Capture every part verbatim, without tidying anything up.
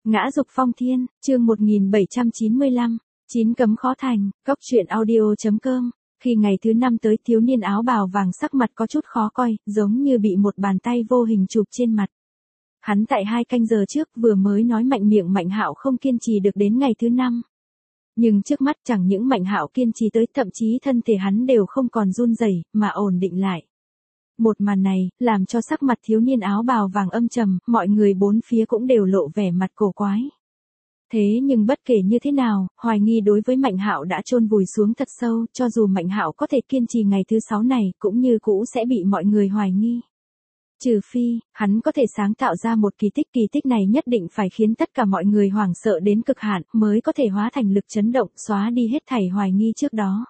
Ngã dục phong thiên, chương một nghìn bảy trăm chín mươi lăm, chín cấm khó thành, góc truyện audio.com. Khi ngày thứ năm tới, thiếu niên áo bào vàng sắc mặt có chút khó coi, giống như bị một bàn tay vô hình chụp trên mặt. Hắn tại hai canh giờ trước vừa mới nói mạnh miệng Mạnh Hạo không kiên trì được đến ngày thứ năm. Nhưng trước mắt chẳng những Mạnh Hạo kiên trì tới, thậm chí thân thể hắn đều không còn run rẩy mà ổn định lại. Một màn này, làm cho sắc mặt thiếu niên áo bào vàng âm trầm, mọi người bốn phía cũng đều lộ vẻ mặt cổ quái. Thế nhưng bất kể như thế nào, hoài nghi đối với Mạnh Hạo đã chôn vùi xuống thật sâu, cho dù Mạnh Hạo có thể kiên trì ngày thứ sáu này, cũng như cũ sẽ bị mọi người hoài nghi. Trừ phi, hắn có thể sáng tạo ra một kỳ tích, kỳ tích này nhất định phải khiến tất cả mọi người hoảng sợ đến cực hạn, mới có thể hóa thành lực chấn động, xóa đi hết thảy hoài nghi trước đó.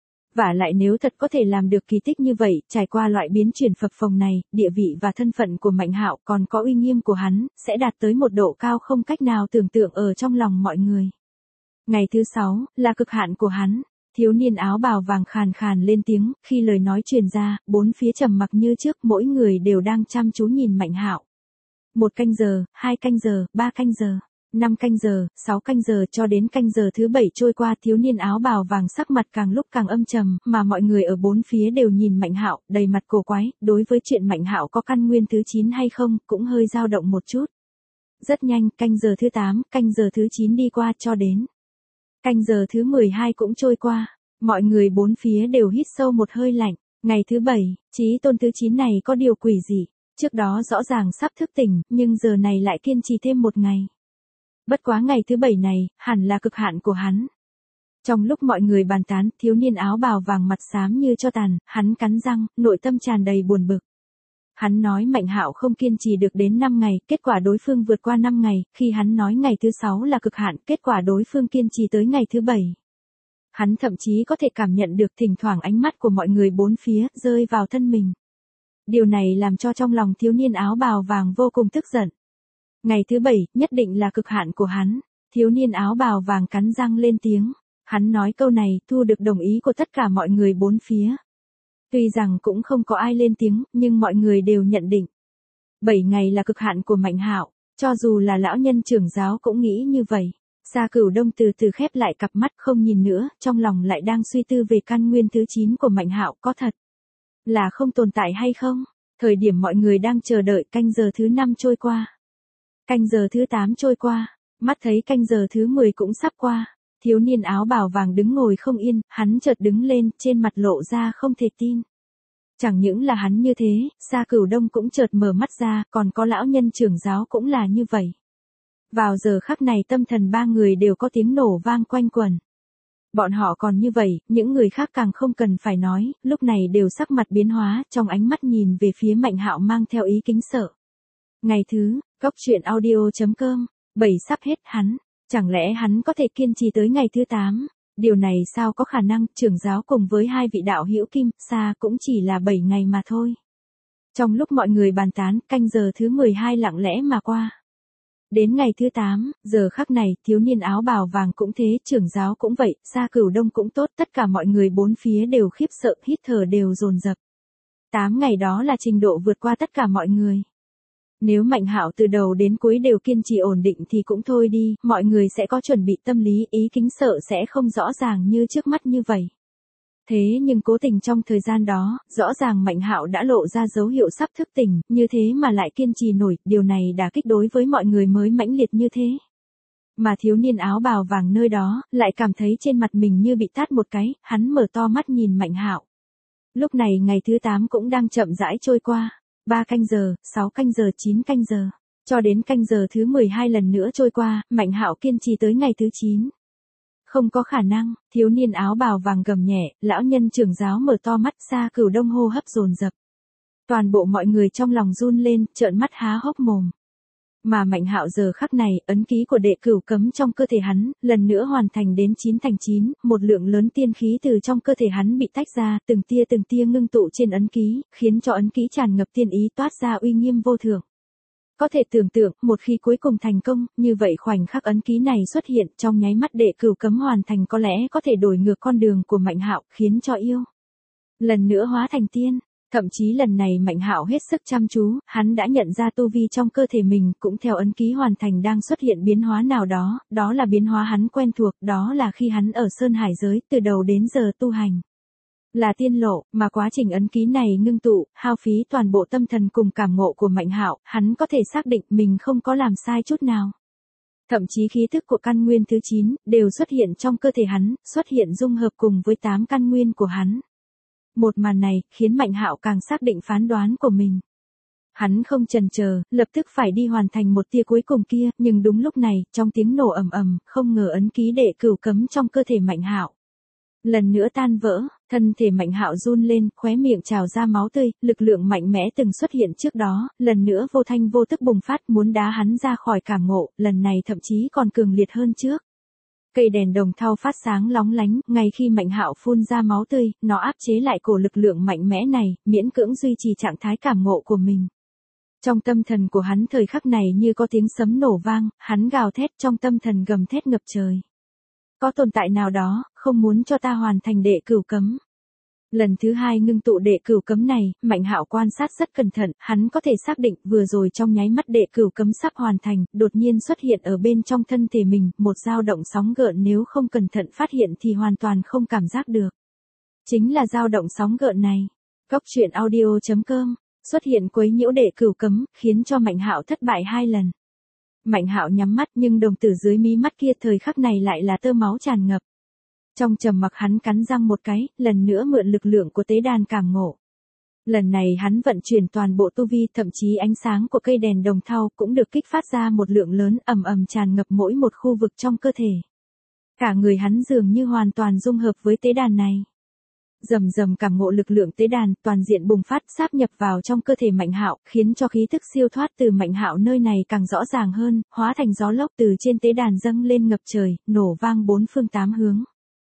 Và lại nếu thật có thể làm được kỳ tích như vậy, trải qua loại biến chuyển phập phồng này, địa vị và thân phận của Mạnh Hạo còn có uy nghiêm của hắn, sẽ đạt tới một độ cao không cách nào tưởng tượng ở trong lòng mọi người. Ngày thứ sáu, là cực hạn của hắn. Thiếu niên áo bào vàng khàn khàn lên tiếng, khi lời nói truyền ra, bốn phía trầm mặc như trước, mỗi người đều đang chăm chú nhìn Mạnh Hạo. Một canh giờ, hai canh giờ, ba canh giờ, năm canh giờ, sáu canh giờ, cho đến canh giờ thứ bảy trôi qua, thiếu niên áo bào vàng sắc mặt càng lúc càng âm trầm, mà mọi người ở bốn phía đều nhìn Mạnh Hạo, đầy mặt cổ quái, đối với chuyện Mạnh Hạo có căn nguyên thứ chín hay không, cũng hơi dao động một chút. Rất nhanh, canh giờ thứ tám, canh giờ thứ chín đi qua, cho đến canh giờ thứ mười hai cũng trôi qua, mọi người bốn phía đều hít sâu một hơi lạnh. Ngày thứ bảy, chí tôn thứ chín này có điều quỷ gì, trước đó rõ ràng sắp thức tỉnh, nhưng giờ này lại kiên trì thêm một ngày. Bất quá ngày thứ bảy này, hẳn là cực hạn của hắn. Trong lúc mọi người bàn tán, thiếu niên áo bào vàng mặt xám như cho tàn, hắn cắn răng, nội tâm tràn đầy buồn bực. Hắn nói Mạnh Hạo không kiên trì được đến năm ngày, kết quả đối phương vượt qua năm ngày, khi hắn nói ngày thứ sáu là cực hạn, kết quả đối phương kiên trì tới ngày thứ bảy. Hắn thậm chí có thể cảm nhận được thỉnh thoảng ánh mắt của mọi người bốn phía, rơi vào thân mình. Điều này làm cho trong lòng thiếu niên áo bào vàng vô cùng tức giận. Ngày thứ bảy, nhất định là cực hạn của hắn. Thiếu niên áo bào vàng cắn răng lên tiếng. Hắn nói câu này, thu được đồng ý của tất cả mọi người bốn phía. Tuy rằng cũng không có ai lên tiếng, nhưng mọi người đều nhận định. bảy ngày là cực hạn của Mạnh Hạo, cho dù là lão nhân trưởng giáo cũng nghĩ như vậy. Sa Cửu Đông từ từ khép lại cặp mắt không nhìn nữa, trong lòng lại đang suy tư về căn nguyên thứ chín của Mạnh Hạo, có thật là không tồn tại hay không? Thời điểm mọi người đang chờ đợi, canh giờ thứ năm trôi qua. Canh giờ thứ tám trôi qua, mắt thấy canh giờ thứ mười cũng sắp qua, thiếu niên áo bào vàng đứng ngồi không yên, hắn chợt đứng lên, trên mặt lộ ra không thể tin. Chẳng những là hắn như thế, Sa Cửu Đông cũng chợt mở mắt ra, còn có lão nhân trưởng giáo cũng là như vậy. Vào giờ khắc này tâm thần ba người đều có tiếng nổ vang quanh quẩn. Bọn họ còn như vậy, những người khác càng không cần phải nói, lúc này đều sắc mặt biến hóa, trong ánh mắt nhìn về phía Mạnh Hạo mang theo ý kính sợ. Ngày thứ, góc truyện audio.com, bảy sắp hết hắn, chẳng lẽ hắn có thể kiên trì tới ngày thứ tám? Điều này sao có khả năng, trưởng giáo cùng với hai vị đạo hữu Kim, Sa cũng chỉ là bảy ngày mà thôi. Trong lúc mọi người bàn tán, canh giờ thứ mười hai lặng lẽ mà qua. Đến ngày thứ tám, giờ khắc này, thiếu niên áo bào vàng cũng thế, trưởng giáo cũng vậy, Sa Cửu Đông cũng tốt, tất cả mọi người bốn phía đều khiếp sợ, hít thở đều dồn dập. tám ngày đó là trình độ vượt qua tất cả mọi người. Nếu Mạnh Hạo từ đầu đến cuối đều kiên trì ổn định thì cũng thôi đi, mọi người sẽ có chuẩn bị tâm lý, ý kính sợ sẽ không rõ ràng như trước mắt như vậy. Thế nhưng cố tình trong thời gian đó, rõ ràng Mạnh Hạo đã lộ ra dấu hiệu sắp thức tỉnh, như thế mà lại kiên trì nổi, điều này đả kích đối với mọi người mới mãnh liệt như thế. Mà thiếu niên áo bào vàng nơi đó, lại cảm thấy trên mặt mình như bị tát một cái, hắn mở to mắt nhìn Mạnh Hạo. Lúc này ngày thứ tám cũng đang chậm rãi trôi qua. ba canh giờ, sáu canh giờ, chín canh giờ, cho đến canh giờ thứ mười hai lần nữa trôi qua, Mạnh Hạo kiên trì tới ngày thứ chín. Không có khả năng, thiếu niên áo bào vàng gầm nhẹ, lão nhân trưởng giáo mở to mắt, Sa Cửu Đông hô hấp dồn dập. Toàn bộ mọi người trong lòng run lên, trợn mắt há hốc mồm. Mà Mạnh Hạo giờ khắc này, ấn ký của đệ cửu cấm trong cơ thể hắn, lần nữa hoàn thành đến chín thành chín, một lượng lớn tiên khí từ trong cơ thể hắn bị tách ra, từng tia từng tia ngưng tụ trên ấn ký, khiến cho ấn ký tràn ngập tiên ý toát ra uy nghiêm vô thượng. Có thể tưởng tượng, một khi cuối cùng thành công, như vậy khoảnh khắc ấn ký này xuất hiện, trong nháy mắt đệ cửu cấm hoàn thành có lẽ có thể đổi ngược con đường của Mạnh Hạo, khiến cho yêu lần nữa hóa thành tiên. Thậm chí lần này Mạnh Hạo hết sức chăm chú, hắn đã nhận ra tu vi trong cơ thể mình cũng theo ấn ký hoàn thành đang xuất hiện biến hóa nào đó, đó là biến hóa hắn quen thuộc, đó là khi hắn ở Sơn Hải giới từ đầu đến giờ tu hành. Là tiên lộ, mà quá trình ấn ký này ngưng tụ, hao phí toàn bộ tâm thần cùng cảm ngộ của Mạnh Hạo, hắn có thể xác định mình không có làm sai chút nào. Thậm chí khí thức của căn nguyên thứ chín đều xuất hiện trong cơ thể hắn, xuất hiện dung hợp cùng với tám căn nguyên của hắn. Một màn này khiến Mạnh Hạo càng xác định phán đoán của mình. Hắn không chần chờ, lập tức phải đi hoàn thành một tia cuối cùng kia, nhưng đúng lúc này, trong tiếng nổ ầm ầm, không ngờ ấn ký đệ cửu cấm trong cơ thể Mạnh Hạo lần nữa tan vỡ, thân thể Mạnh Hạo run lên, khóe miệng trào ra máu tươi, lực lượng mạnh mẽ từng xuất hiện trước đó, lần nữa vô thanh vô tức bùng phát muốn đá hắn ra khỏi cảm ngộ, lần này thậm chí còn cường liệt hơn trước. Cây đèn đồng thau phát sáng lóng lánh, ngay khi Mạnh Hạo phun ra máu tươi, nó áp chế lại cổ lực lượng mạnh mẽ này, miễn cưỡng duy trì trạng thái cảm ngộ của mình. Trong tâm thần của hắn thời khắc này như có tiếng sấm nổ vang, hắn gào thét trong tâm thần gầm thét ngập trời. Có tồn tại nào đó, không muốn cho ta hoàn thành đệ cửu cấm. Lần thứ hai ngưng tụ đệ cửu cấm này, Mạnh Hạo quan sát rất cẩn thận, hắn có thể xác định vừa rồi trong nháy mắt đệ cửu cấm sắp hoàn thành, đột nhiên xuất hiện ở bên trong thân thể mình, một dao động sóng gợn nếu không cẩn thận phát hiện thì hoàn toàn không cảm giác được. Chính là dao động sóng gợn này. Góc truyện audio chấm com xuất hiện quấy nhiễu đệ cửu cấm, khiến cho Mạnh Hạo thất bại hai lần. Mạnh Hạo nhắm mắt nhưng đồng tử dưới mí mắt kia thời khắc này lại là tơ máu tràn ngập. Trong trầm mặc hắn cắn răng một cái, lần nữa mượn lực lượng của tế đàn cảm ngộ. Lần này hắn vận chuyển toàn bộ tu vi, thậm chí ánh sáng của cây đèn đồng thau cũng được kích phát ra một lượng lớn ầm ầm tràn ngập mỗi một khu vực trong cơ thể. Cả người hắn dường như hoàn toàn dung hợp với tế đàn này. Rầm rầm cảm ngộ lực lượng tế đàn, toàn diện bùng phát sáp nhập vào trong cơ thể Mạnh Hạo, khiến cho khí thức siêu thoát từ Mạnh Hạo nơi này càng rõ ràng hơn, hóa thành gió lốc từ trên tế đàn dâng lên ngập trời, nổ vang bốn phương tám hướng.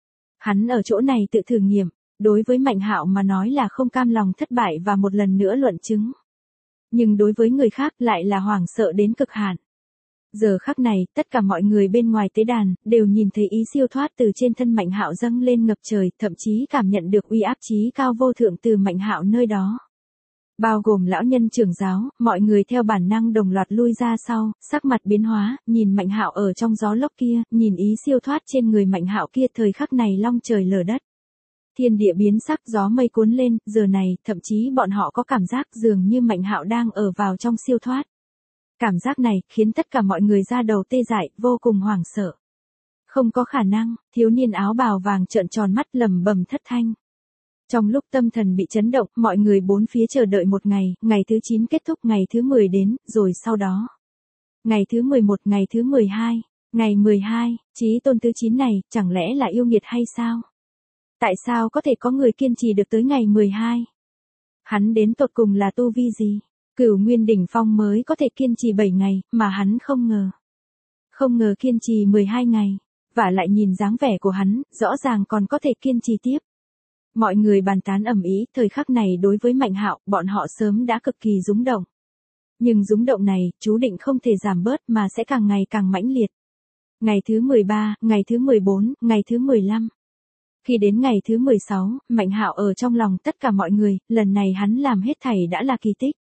Hắn ở chỗ này tự thử nghiệm, đối với Mạnh Hạo mà nói là không cam lòng thất bại và một lần nữa luận chứng. Nhưng đối với người khác lại là hoảng sợ đến cực hạn. Giờ khắc này, tất cả mọi người bên ngoài tế đàn, đều nhìn thấy ý siêu thoát từ trên thân Mạnh Hạo dâng lên ngập trời, thậm chí cảm nhận được uy áp chí cao vô thượng từ Mạnh Hạo nơi đó. Bao gồm lão nhân trưởng giáo, mọi người theo bản năng đồng loạt lui ra sau, sắc mặt biến hóa, nhìn Mạnh Hạo ở trong gió lốc kia, nhìn ý siêu thoát trên người Mạnh Hạo kia thời khắc này long trời lở đất. Thiên địa biến sắc, gió mây cuốn lên, giờ này, thậm chí bọn họ có cảm giác dường như Mạnh Hạo đang ở vào trong siêu thoát. Cảm giác này, khiến tất cả mọi người ra đầu tê dại, vô cùng hoảng sợ. Không có khả năng, thiếu niên áo bào vàng trợn tròn mắt lầm bầm thất thanh. Trong lúc tâm thần bị chấn động, mọi người bốn phía chờ đợi một ngày, ngày thứ chín kết thúc, ngày thứ mười đến, rồi sau đó. Ngày thứ mười một, ngày thứ mười hai, ngày mười hai, chí tôn thứ chín này, chẳng lẽ là yêu nghiệt hay sao? Tại sao có thể có người kiên trì được tới ngày mười hai? Hắn đến tột cùng là tu vi gì? Cửu Nguyên đỉnh phong mới có thể kiên trì bảy ngày, mà hắn không ngờ. Không ngờ kiên trì mười hai ngày, và lại nhìn dáng vẻ của hắn, rõ ràng còn có thể kiên trì tiếp. Mọi người bàn tán ầm ĩ, thời khắc này đối với Mạnh Hạo, bọn họ sớm đã cực kỳ rúng động. Nhưng rúng động này, chú định không thể giảm bớt mà sẽ càng ngày càng mãnh liệt. Ngày thứ mười ba, ngày thứ mười bốn, ngày thứ mười lăm. Khi đến ngày thứ mười sáu, Mạnh Hạo ở trong lòng tất cả mọi người, lần này hắn làm hết thảy đã là kỳ tích.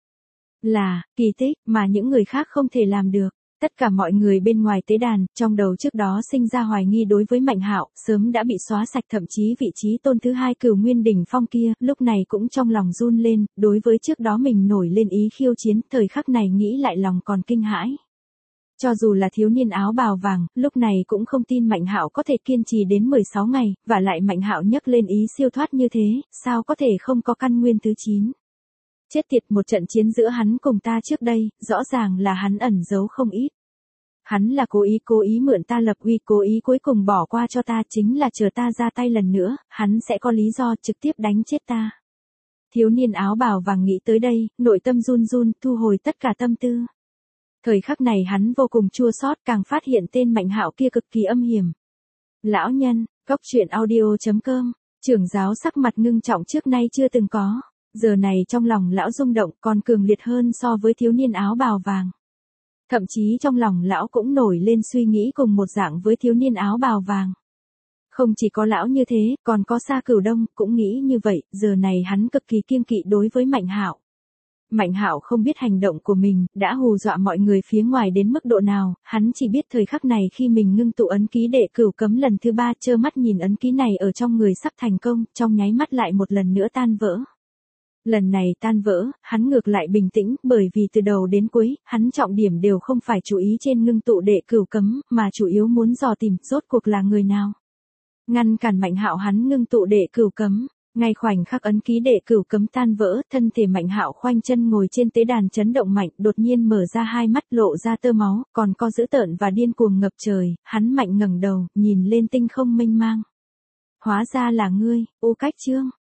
Là, kỳ tích, mà những người khác không thể làm được. Tất cả mọi người bên ngoài tế đàn, trong đầu trước đó sinh ra hoài nghi đối với Mạnh Hạo, sớm đã bị xóa sạch, thậm chí vị trí tôn thứ hai Cửu Nguyên đỉnh phong kia, lúc này cũng trong lòng run lên, đối với trước đó mình nổi lên ý khiêu chiến, thời khắc này nghĩ lại lòng còn kinh hãi. Cho dù là thiếu niên áo bào vàng, lúc này cũng không tin Mạnh Hạo có thể kiên trì đến mười sáu ngày, và lại Mạnh Hạo nhấc lên ý siêu thoát như thế, sao có thể không có căn nguyên thứ chín. Chết tiệt, một trận chiến giữa hắn cùng ta trước đây, rõ ràng là hắn ẩn giấu không ít. Hắn là cố ý cố ý mượn ta lập uy, cố ý cuối cùng bỏ qua cho ta, chính là chờ ta ra tay lần nữa, hắn sẽ có lý do trực tiếp đánh chết ta. Thiếu niên áo bào vàng nghĩ tới đây, nội tâm run run, thu hồi tất cả tâm tư. Thời khắc này hắn vô cùng chua xót, càng phát hiện tên Mạnh Hạo kia cực kỳ âm hiểm. Lão nhân, góc truyện audio chấm com, trưởng giáo sắc mặt ngưng trọng trước nay chưa từng có. Giờ này trong lòng lão rung động còn cường liệt hơn so với thiếu niên áo bào vàng. Thậm chí trong lòng lão cũng nổi lên suy nghĩ cùng một dạng với thiếu niên áo bào vàng. Không chỉ có lão như thế, còn có Sa Cửu Đông cũng nghĩ như vậy, giờ này hắn cực kỳ kiêng kỵ đối với Mạnh Hạo. Mạnh Hạo không biết hành động của mình đã hù dọa mọi người phía ngoài đến mức độ nào, hắn chỉ biết thời khắc này khi mình ngưng tụ ấn ký đệ cửu cấm lần thứ ba, trơ mắt nhìn ấn ký này ở trong người sắp thành công, trong nháy mắt lại một lần nữa tan vỡ. Lần này tan vỡ, hắn ngược lại bình tĩnh, bởi vì từ đầu đến cuối, hắn trọng điểm đều không phải chú ý trên ngưng tụ đệ cửu cấm, mà chủ yếu muốn dò tìm rốt cuộc là người nào. Ngăn cản Mạnh Hạo hắn ngưng tụ đệ cửu cấm. Ngay khoảnh khắc ấn ký đệ cửu cấm tan vỡ, thân thể Mạnh Hạo khoanh chân ngồi trên tế đàn chấn động mạnh, đột nhiên mở ra hai mắt lộ ra tơ máu, còn có dữ tợn và điên cuồng ngập trời, hắn mạnh ngẩng đầu, nhìn lên tinh không mênh mang. Hóa ra là ngươi, Ô Cách Trương.